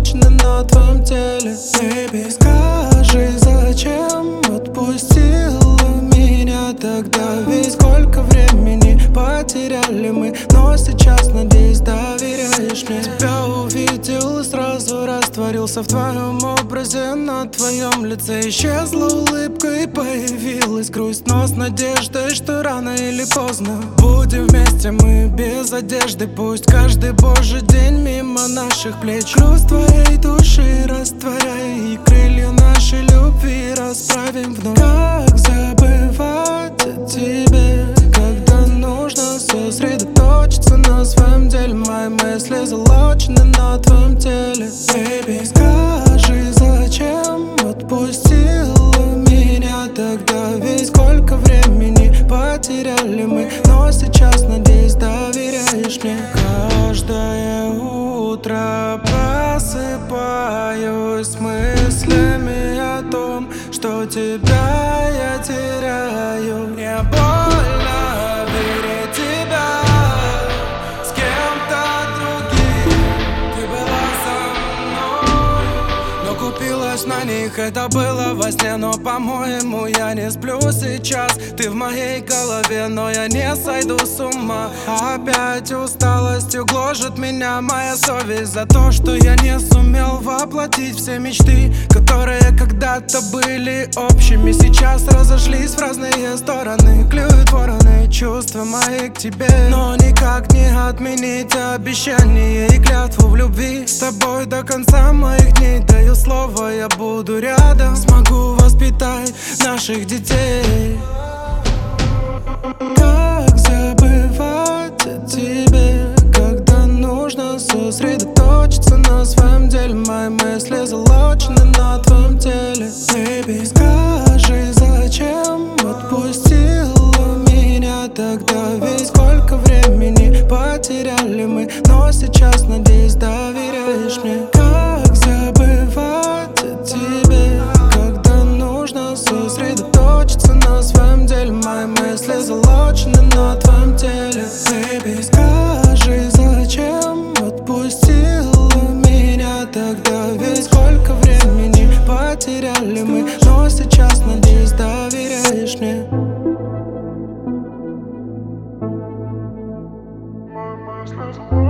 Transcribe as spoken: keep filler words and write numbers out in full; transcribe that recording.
сосредоточены на твоем теле. Baby, скажи, зачем отпустила меня тогда? Ведь сколько времени потеряли мы, но сейчас, надеюсь, доверяешь мне. Тебя увидел и сразу растворился в твоем образе. На твоем лице исчезла улыбка и появилась грусть, но с надеждой, что рано или поздно будем вместе мы без одежды. Пусть каждый божий день мимо наших плеч груз твоей души растворяй, и крылья нашей любви расправим вновь. Как забывать о тебе, когда нужно сосредоточиться на своем деле? Мои мысли залочены на твоем теле. Baby, скажи, зачем отпустила меня тогда? Ведь сколько времени потеряли мы, но сейчас, надеюсь, доверяешь мне. Каждое утро просыпаюсь с мыслями о том, что тебя я теряю. Мне больно верить тебя с кем-то другим. Ты была со мной, но купилась на них. Это было во сне, но, по-моему, я не сплю сейчас. Ты в моей голове, но я не сойду с ума. Опять усталостью гложет меня моя совесть за то, что я не сумел воплотить все мечты, которые когда-то были общими, сейчас разошлись в разные стороны. Клюют вороны чувства мои к тебе, но никак не отменить обещание и клятву в любви. С тобой до конца моих дней даю слово, я буду рядом, смогу воспитать наших детей. Как забывать о тебе, когда нужно сосредоточиться на своем деле? Мои мысли залочены на твоем теле. Baby, скажи, зачем отпустила меня тогда? Ведь сколько времени потеряли мы, но сейчас, надеюсь, доверяешь мне. Как забывать о тебе, когда нужно сосредоточиться на своем деле? Мои мысли залочены на твоем теле. Baby, скажи, зачем отпустила меня тогда? Ведь сколько времени потеряли мы, но сейчас, надеюсь, доверяешь мне. My mind's